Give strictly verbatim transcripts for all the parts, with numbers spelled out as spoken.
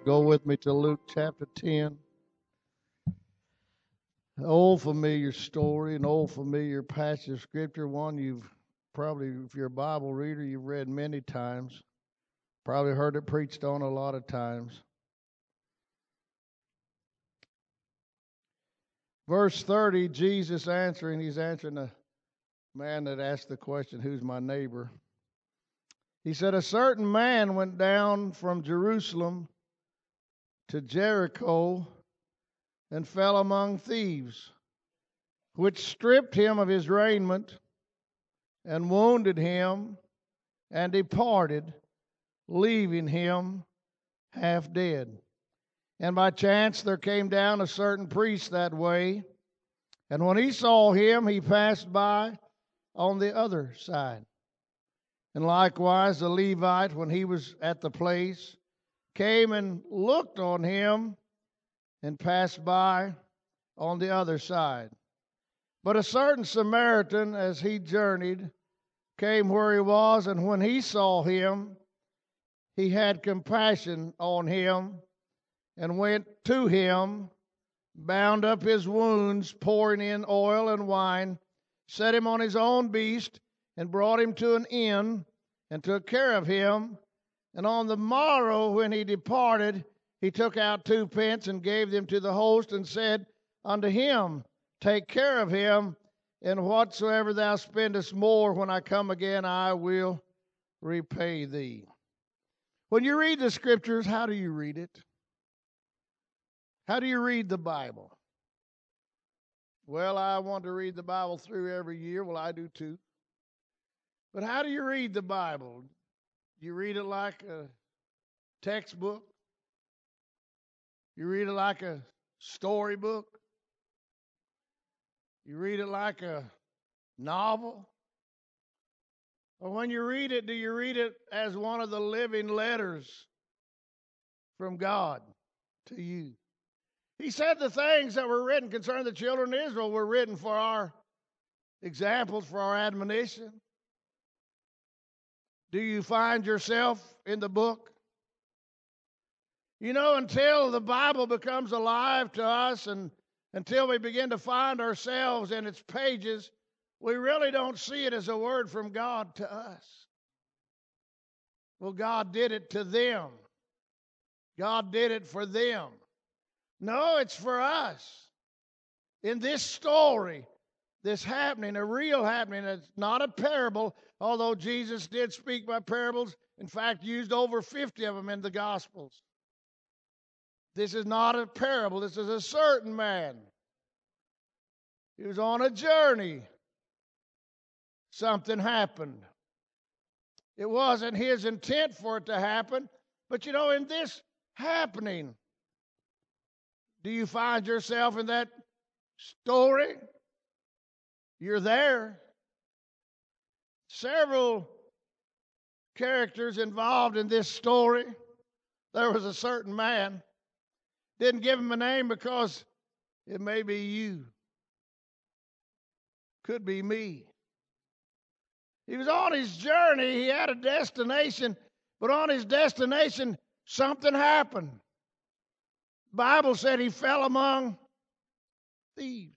Go with me to Luke chapter ten. An old familiar story, an old familiar passage of scripture, one you've probably, if you're a Bible reader, you've read many times. Probably heard it preached on a lot of times. Verse thirty, Jesus answering, he's answering the man that asked the question, who's my neighbor? He said, a certain man went down from Jerusalem to Jericho and fell among thieves, which stripped him of his raiment and wounded him and departed, leaving him half dead. And by chance there came down a certain priest that way, and when he saw him, he passed by on the other side. And likewise the Levite, when he was at the place, came and looked on him and passed by on the other side. But a certain Samaritan, as he journeyed, came where he was, and when he saw him, he had compassion on him and went to him, bound up his wounds, pouring in oil and wine, set him on his own beast, and brought him to an inn, and took care of him. And on the morrow, when he departed, he took out two pence and gave them to the host, and said unto him, take care of him, and whatsoever thou spendest more, when I come again, I will repay thee. When you read the scriptures, how do you read it? How do you read the Bible? Well, I want to read the Bible through every year. Well, I do too. But how do you read the Bible? You read it like a textbook? You read it like a storybook? You read it like a novel? Or when you read it, do you read it as one of the living letters from God to you? He said the things that were written concerning the children of Israel were written for our examples, for our admonition. Do you find yourself in the book? You know, until the Bible becomes alive to us and until we begin to find ourselves in its pages, we really don't see it as a word from God to us. Well, God did it to them. God did it for them. No, it's for us. In this story, this happening, a real happening, it's not a parable, although Jesus did speak by parables, in fact, used over fifty of them in the Gospels. This is not a parable. This is a certain man. He was on a journey. Something happened. It wasn't his intent for it to happen, but you know, in this happening, do you find yourself in that story? You're there. Several characters involved in this story. There was a certain man. Didn't give him a name because it may be you. Could be me. He was on his journey. He had a destination, but on his destination, something happened. The Bible said he fell among thieves.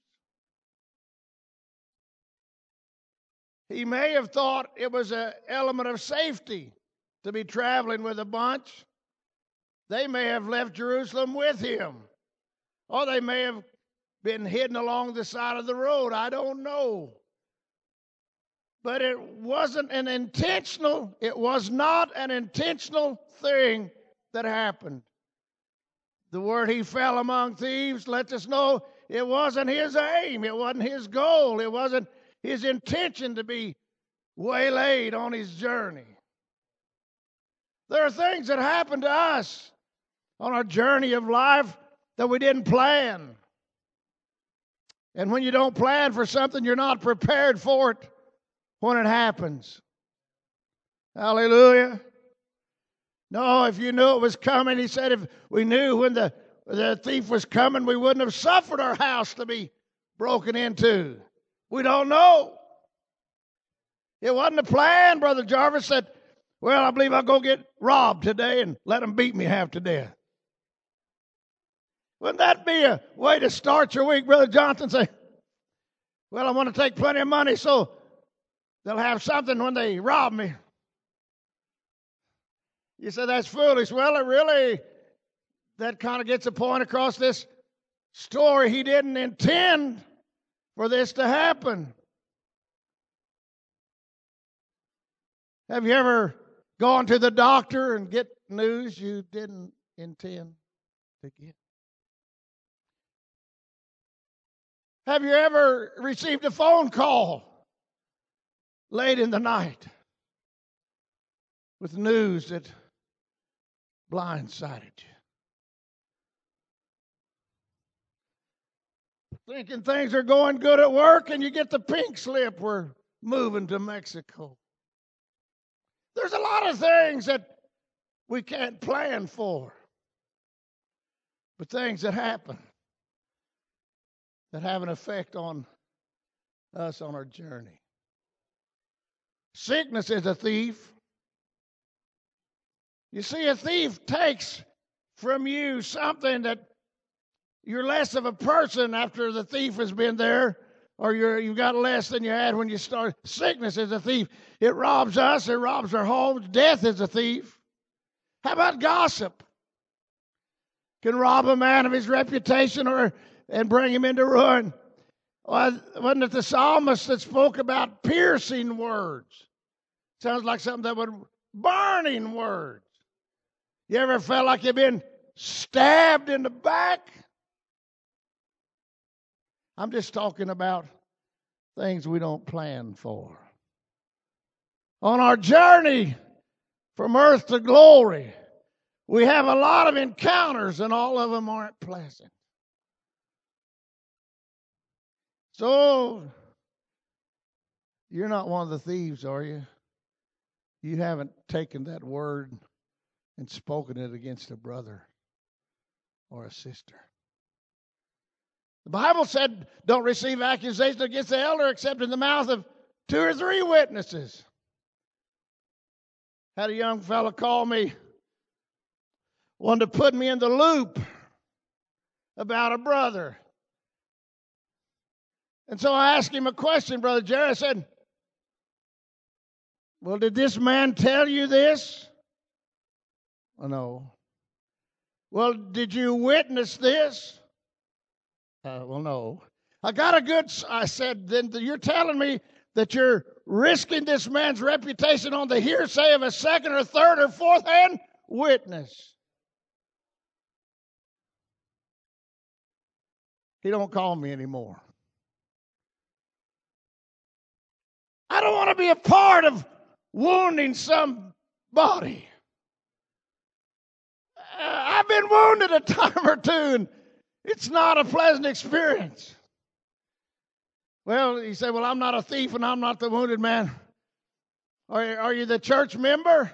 He may have thought it was an element of safety to be traveling with a bunch. They may have left Jerusalem with him. Or they may have been hidden along the side of the road. I don't know. But it wasn't an intentional, it was not an intentional thing that happened. The word he fell among thieves lets us know it wasn't his aim. It wasn't his goal. It wasn't his intention to be waylaid on his journey. There are things that happen to us on our journey of life that we didn't plan. And when you don't plan for something, you're not prepared for it when it happens. Hallelujah. No, if you knew it was coming, he said, if we knew when the, the thief was coming, we wouldn't have suffered our house to be broken into. We don't know. It wasn't a plan. Brother Jarvis said, well, I believe I'll go get robbed today and let them beat me half to death. Wouldn't that be a way to start your week, Brother Johnson? Say, well, I want to take plenty of money so they'll have something when they rob me. You say that's foolish. Well, it really, that kind of gets a point across this story. He didn't intend for this to happen. Have you ever gone to the doctor and get news you didn't intend to get? Have you ever received a phone call late in the night with news that blindsided you? Thinking things are going good at work and you get the pink slip, we're moving to Mexico. There's a lot of things that we can't plan for, but things that happen that have an effect on us on our journey. Sickness is a thief. You see, a thief takes from you something that you're less of a person after the thief has been there, or you're, you've got less than you had when you started. Sickness is a thief. It robs us. It robs our homes. Death is a thief. How about gossip? Can rob a man of his reputation or and bring him into ruin. Wasn't it the psalmist that spoke about piercing words? Sounds like something that would, burning words. You ever felt like you've been stabbed in the back? I'm just talking about things we don't plan for. On our journey from earth to glory, we have a lot of encounters, and all of them aren't pleasant. So, you're not one of the thieves, are you? You haven't taken that word and spoken it against a brother or a sister. The Bible said, don't receive accusation against the elder except in the mouth of two or three witnesses. Had a young fellow call me, wanted to put me in the loop about a brother. And so I asked him a question, Brother Jerry. I said, well, did this man tell you this? Oh, no. Well, did you witness this? Uh, well, no. I got a good, I said, then you're telling me that you're risking this man's reputation on the hearsay of a second or third or fourth hand witness. He don't call me anymore. I don't want to be a part of wounding somebody. Uh, I've been wounded a time or two, and it's not a pleasant experience. Well, he said, well, I'm not a thief, and I'm not the wounded man. Are, are you the church member?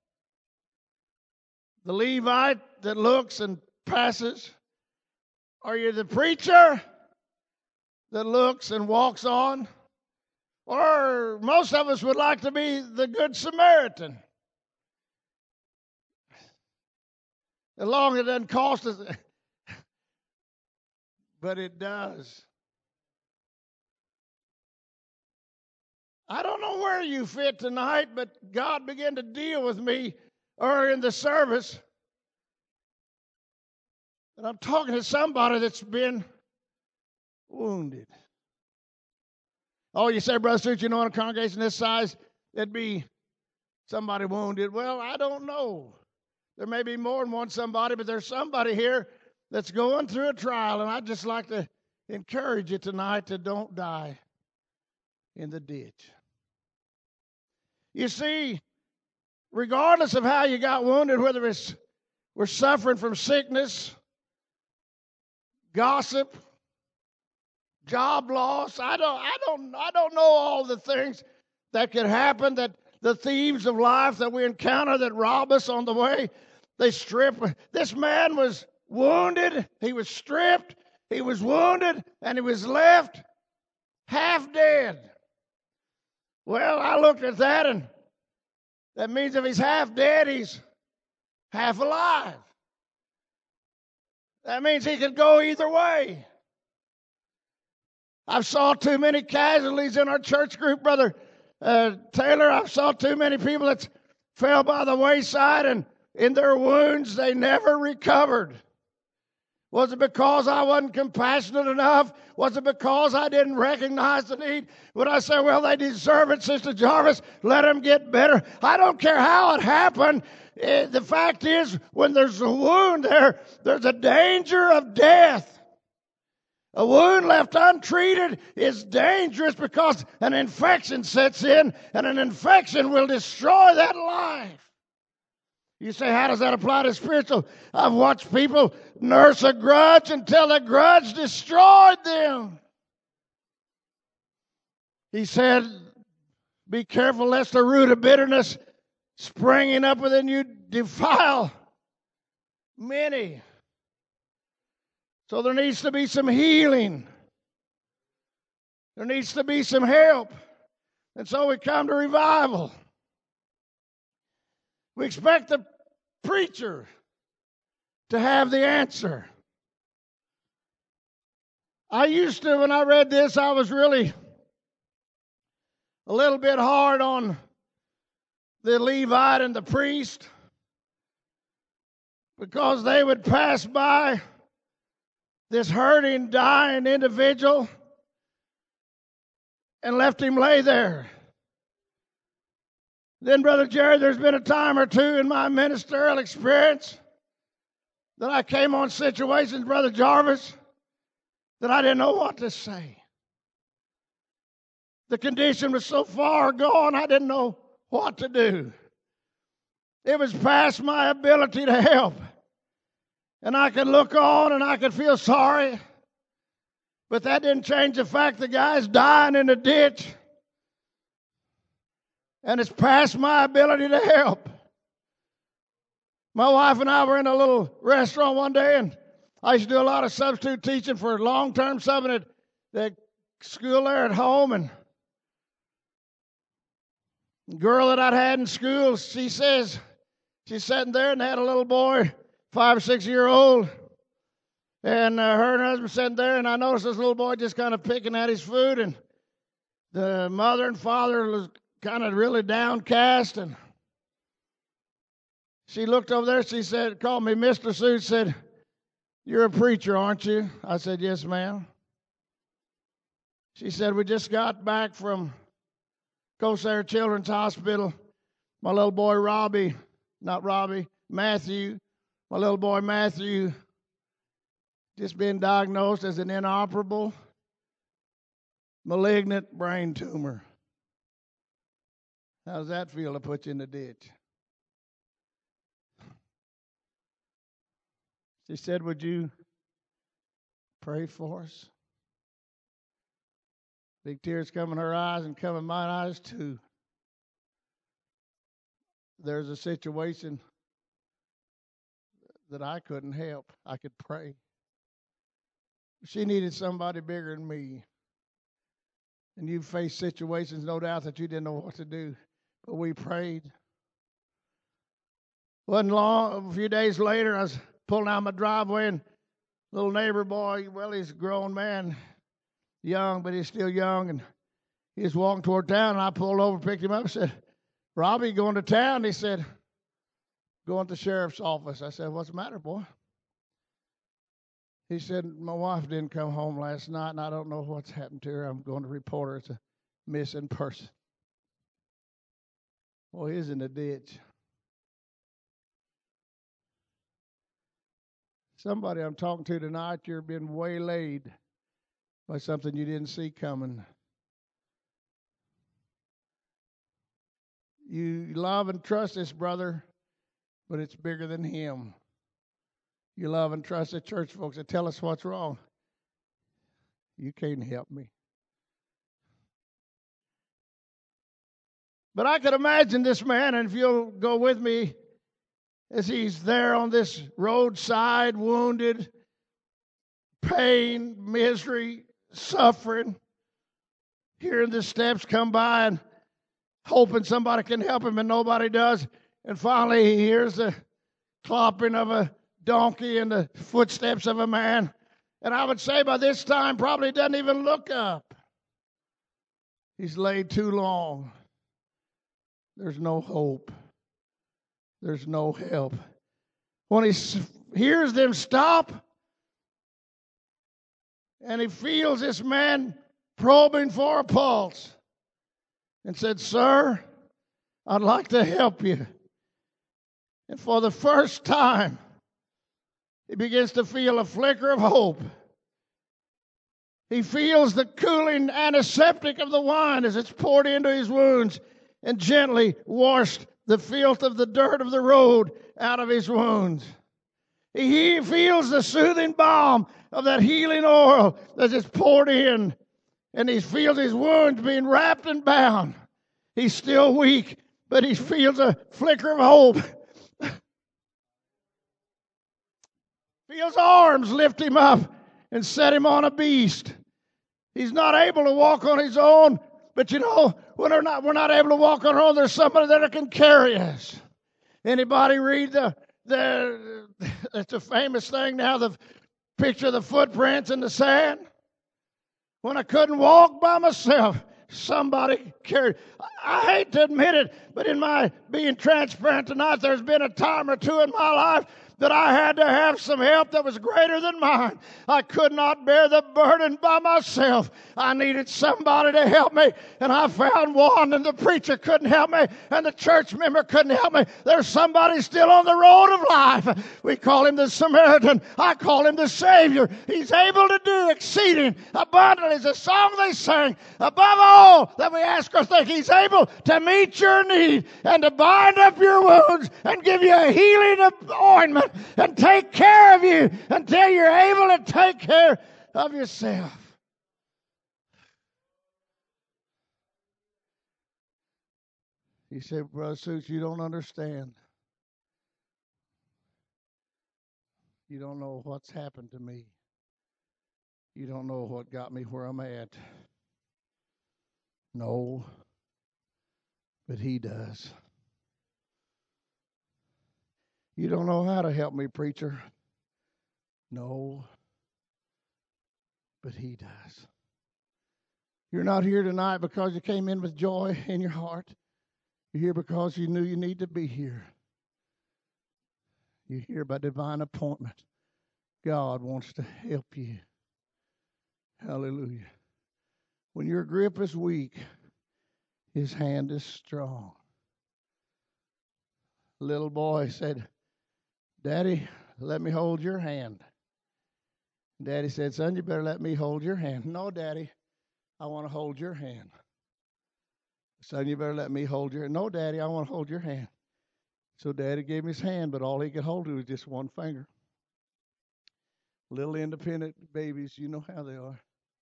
The Levite that looks and passes? Are you the preacher that looks and walks on? Or most of us would like to be the Good Samaritan. As long as it doesn't cost us. But it does. I don't know where you fit tonight, but God began to deal with me earlier in the service. And I'm talking to somebody that's been wounded. Oh, you say, Brother Stewart, you know, in a congregation this size, there'd be somebody wounded. Well, I don't know. There may be more than one somebody, but there's somebody here that's going through a trial, and I'd just like to encourage you tonight to don't die in the ditch. You see, regardless of how you got wounded, whether it's we're suffering from sickness, gossip, job loss, I don't, I don't, I don't know all the things that could happen, that the thieves of life that we encounter that rob us on the way, they strip. This man was wounded, he was stripped, he was wounded, and he was left half dead. Well, I looked at that, and that means if he's half dead, he's half alive. That means he could go either way. I've saw too many casualties in our church group, Brother uh, Taylor. I've saw too many people that fell by the wayside, and in their wounds they never recovered. Was it because I wasn't compassionate enough? Was it because I didn't recognize the need? Would I say, well, they deserve it, Sister Jarvis, let them get better? I don't care how it happened. It, the fact is, when there's a wound there, there's a danger of death. A wound left untreated is dangerous because an infection sets in, and an infection will destroy that life. You say, how does that apply to spiritual? I've watched people nurse a grudge until the grudge destroyed them. He said, be careful lest the root of bitterness springing up within you defile many. So there needs to be some healing. There needs to be some help. And so we come to revival. We expect the preacher to have the answer. I used to, when I read this, I was really a little bit hard on the Levite and the priest because they would pass by this hurting, dying individual and left him lay there. Then, Brother Jerry, there's been a time or two in my ministerial experience that I came on situations, Brother Jarvis, that I didn't know what to say. The condition was so far gone, I didn't know what to do. It was past my ability to help. And I could look on and I could feel sorry. But that didn't change the fact the guy's dying in a ditch. And it's past my ability to help. My wife and I were in a little restaurant one day, and I used to do a lot of substitute teaching for long-term subbing at the school there at home. And the girl that I'd had in school, she says, she's sitting there and had a little boy, five or six year old, and uh, her and her husband sitting there, and I noticed this little boy just kind of picking at his food, and the mother and father was kind of really downcast, and she looked over there, she said, called me Mister Sue, said, you're a preacher, aren't you? I said, yes, ma'am. She said, we just got back from Corsair Children's Hospital. My little boy Robbie, not Robbie, Matthew, my little boy Matthew, just been diagnosed as an inoperable, malignant brain tumor. How does that feel to put you in the ditch? She said, would you pray for us? Big tears come in her eyes and come in mine eyes too. There's a situation that I couldn't help. I could pray. She needed somebody bigger than me. And you faced situations, no doubt, that you didn't know what to do. But we prayed. Wasn't long, a few days later, I was pulling out my driveway, and little neighbor boy, well, he's a grown man, young, but he's still young, and he was walking toward town, and I pulled over, picked him up, and said, Robbie, going to town? He said, going to the sheriff's office. I said, what's the matter, boy? He said, my wife didn't come home last night, and I don't know what's happened to her. I'm going to report her as a missing person. Well, he's in the ditch. Somebody I'm talking to tonight, you're being waylaid by something you didn't see coming. You love and trust this brother, but it's bigger than him. You love and trust the church folks that tell us what's wrong. You can't help me. But I could imagine this man, and if you'll go with me, as he's there on this roadside, wounded, pain, misery, suffering, hearing the steps come by and hoping somebody can help him, and nobody does. And finally he hears the clopping of a donkey in the footsteps of a man. And I would say by this time probably doesn't even look up. He's laid too long. There's no hope. There's no help. When he hears them stop, and he feels this man probing for a pulse, and said, "Sir, I'd like to help you." And for the first time, he begins to feel a flicker of hope. He feels the cooling antiseptic of the wine as it's poured into his wounds and gently washed the filth of the dirt of the road out of his wounds. He feels the soothing balm of that healing oil as it's poured in, and he feels his wounds being wrapped and bound. He's still weak, but he feels a flicker of hope. Feels arms lift him up and set him on a beast. He's not able to walk on his own, but you know, when we're not, we're not able to walk on our own, there's somebody that can carry us. Anybody read the, the, it's a famous thing now, the picture of the footprints in the sand? When I couldn't walk by myself, somebody carried. I hate to admit it, but in my being transparent tonight, there's been a time or two in my life that I had to have some help that was greater than mine. I could not bear the burden by myself. I needed somebody to help me, and I found one, and the preacher couldn't help me, and the church member couldn't help me. There's somebody still on the road of life. We call him the Samaritan. I call him the Savior. He's able to do exceeding abundantly. It's a song they sang. Above all that we ask or think, He's able to meet your need and to bind up your wounds and give you a healing ointment and take care of you until you're able to take care of yourself. He said, "Brother Suits, you don't understand. You don't know what's happened to me. You don't know what got me where I'm at." No, but He does. "You don't know how to help me, preacher." No, but He does. You're not here tonight because you came in with joy in your heart. You're here because you knew you need to be here. You're here by divine appointment. God wants to help you. Hallelujah. When your grip is weak, His hand is strong. Little boy said, "Daddy, let me hold your hand." Daddy said, "Son, you better let me hold your hand." "No, Daddy, I want to hold your hand." "Son, you better let me hold your hand." "No, Daddy, I want to hold your hand." So Daddy gave him his hand, but all he could hold was just one finger. Little independent babies, you know how they are.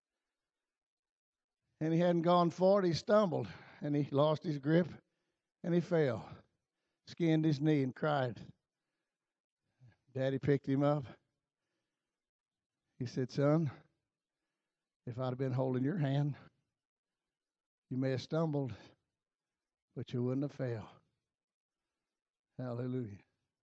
And he hadn't gone forward, he stumbled, and he lost his grip, and he fell, skinned his knee, and cried. Daddy picked him up. He said, "Son, if I'd have been holding your hand, you may have stumbled, but you wouldn't have failed." Hallelujah.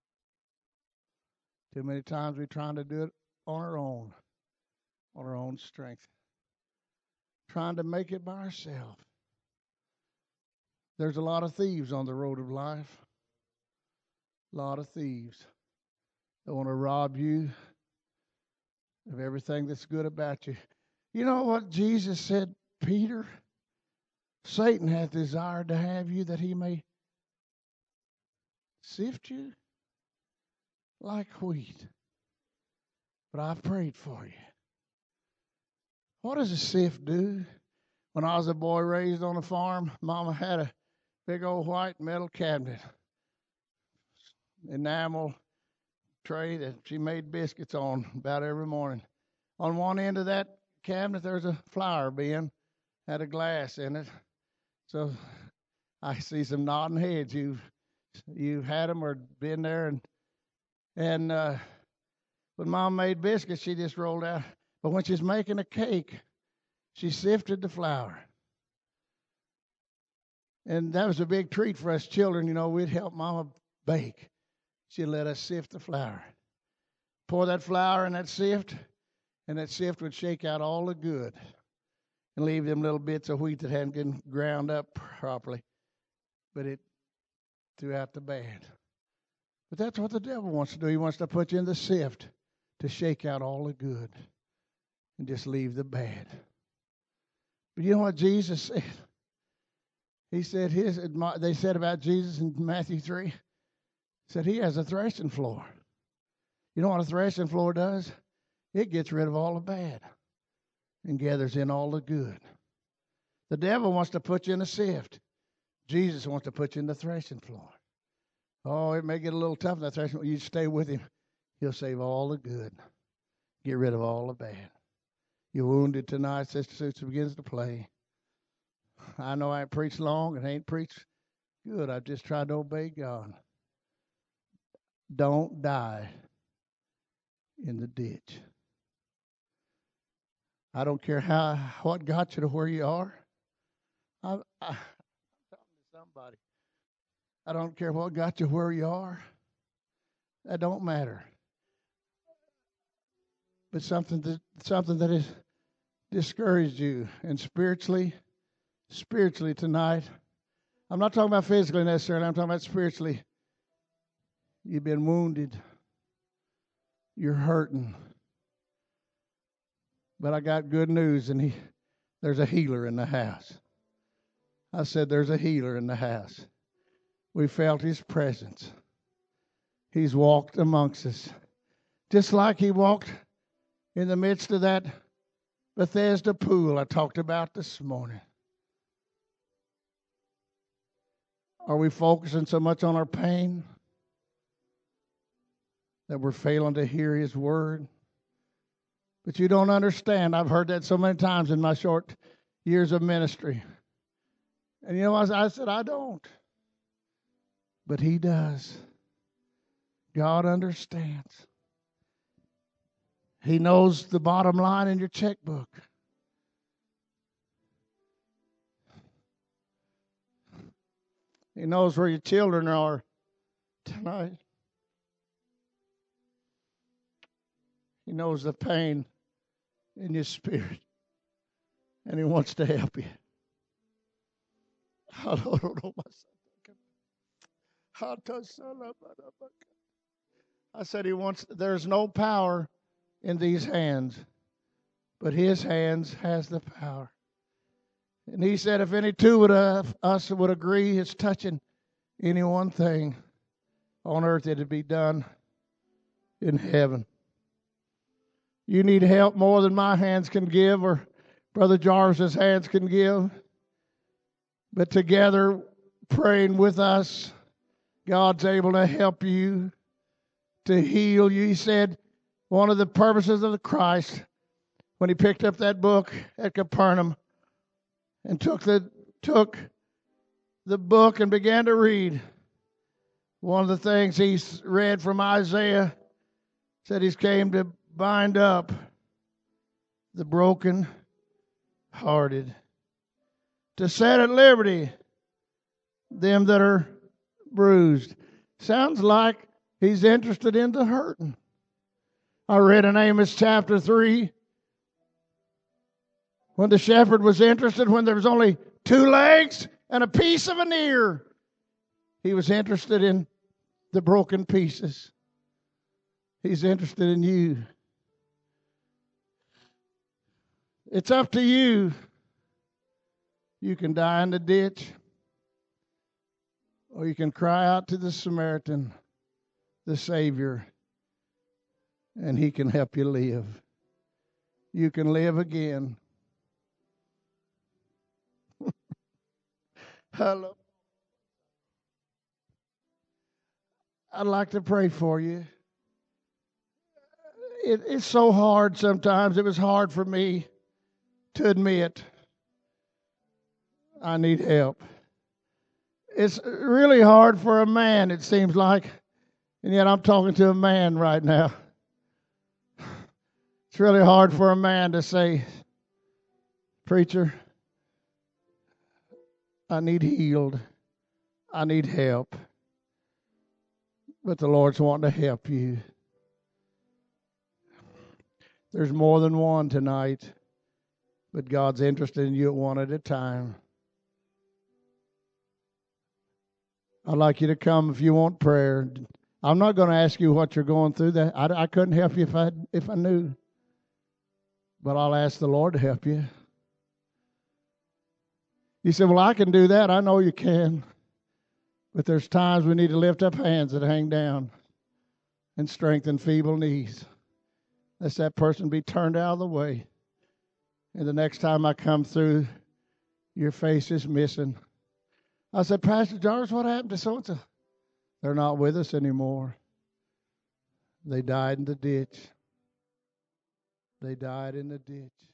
Too many times we're trying to do it on our own, on our own strength, trying to make it by ourselves. There's a lot of thieves on the road of life. A lot of thieves that want to rob you of everything that's good about you. You know what Jesus said, Peter? Satan hath desired to have you that he may sift you like wheat. But I've prayed for you. What does a sift do? When I was a boy raised on a farm, Mama had a big old white metal cabinet, enamel tray that she made biscuits on about every morning. On one end of that cabinet, there's a flour bin, had a glass in it. So I see some nodding heads. You've you've had them or been there, and and uh, when Mom made biscuits, she just rolled out. But when she's making a cake, she sifted the flour. And that was a big treat for us children. You know, we'd help Mama bake. She'd let us sift the flour. pour that flour in that sift, and that sift would shake out all the good and leave them little bits of wheat that hadn't been ground up properly. But it threw out the bad. But that's what the devil wants to do. He wants to put you in the sift to shake out all the good and just leave the bad. But you know what Jesus said? He said his. They said about Jesus in Matthew three. He said he has a threshing floor. You know what a threshing floor does? It gets rid of all the bad and gathers in all the good. The devil wants to put you in a sift. Jesus wants to put you in the threshing floor. Oh, it may get a little tough in the threshing floor. You stay with him. He'll save all the good. Get rid of all the bad. You're wounded tonight. Sister Susan begins to play. I know I ain't preached long and ain't preached good. I've just tried to obey God. Don't die in the ditch. I don't care how what got you to where you are. I, I, I'm talking to somebody. I don't care what got you where you are. That don't matter. But something that something that has discouraged you, and spiritually, spiritually tonight. I'm not talking about physically necessarily. I'm talking about spiritually. You've been wounded. You're hurting. But I got good news, and he, there's a healer in the house. I said, there's a healer in the house. We felt his presence. He's walked amongst us. Just like he walked in the midst of that Bethesda pool I talked about this morning. Are we focusing so much on our pain that we're failing to hear his word? But you don't understand. I've heard that so many times in my short years of ministry. And you know, I, I said, I don't. But he does. God understands. He knows the bottom line in your checkbook. He knows where your children are tonight. He knows the pain in your spirit. And he wants to help you. I said he wants, there's no power in these hands, but his hands has the power. And he said if any two would have, us would agree it's touching any one thing on earth, it'd be done in heaven. You need help more than my hands can give or Brother Jarvis's hands can give. But together, praying with us, God's able to help you, to heal you. He said one of the purposes of the Christ, when he picked up that book at Capernaum and took the took the book and began to read, one of the things he read from Isaiah said he's came to bind up the broken hearted, to set at liberty them that are bruised. Sounds like he's interested in the hurting. I read in Amos chapter three, when the shepherd was interested, when there was only two legs and a piece of an ear, he was interested in the broken pieces. He's interested in you. It's up to you. You can die in the ditch, or you can cry out to the Samaritan, the Savior, and he can help you live. You can live again. Hello. I'd like to pray for you. It, it's so hard sometimes. It was hard for me to admit I need help. It's really hard for a man, it seems like, and yet I'm talking to a man right now. It's really hard for a man to say, preacher, I need healed. I need help. But the Lord's wanting to help you. There's more than one tonight, but God's interested in you at one at a time. I'd like you to come if you want prayer. I'm not going to ask you what you're going through. That I, I couldn't help you if I if I knew. But I'll ask the Lord to help you. You said, well, I can do that. I know you can. But there's times we need to lift up hands that hang down and strengthen feeble knees. Let that person be turned out of the way. And the next time I come through, your face is missing. I said, Pastor Jarvis, what happened to so-and-so? They're not with us anymore. They died in the ditch. They died in the ditch.